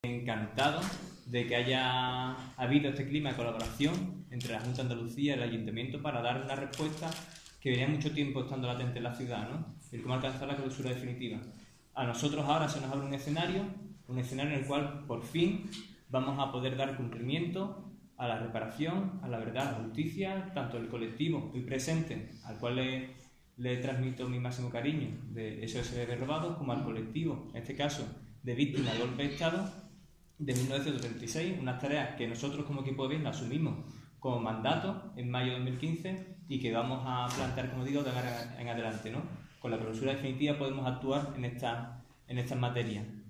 Encantado de que haya habido este clima de colaboración entre la Junta de Andalucía y el Ayuntamiento para dar una respuesta que venía mucho tiempo estando latente en la ciudad, ¿no? El cómo alcanzar la clausura definitiva. A nosotros ahora se nos abre un escenario en el cual por fin vamos a poder dar cumplimiento a la reparación, a la verdad, a la justicia, tanto el colectivo hoy presente, al cual le transmito mi máximo cariño de SOS Bebés Robados, como al colectivo, en este caso, de víctimas de golpe de Estado de 1936, unas tareas que nosotros como equipo de bien asumimos como mandato en mayo de 2015 y que vamos a plantear, como digo, de ahora en adelante, ¿no? Con la clausura definitiva podemos actuar en estas materias.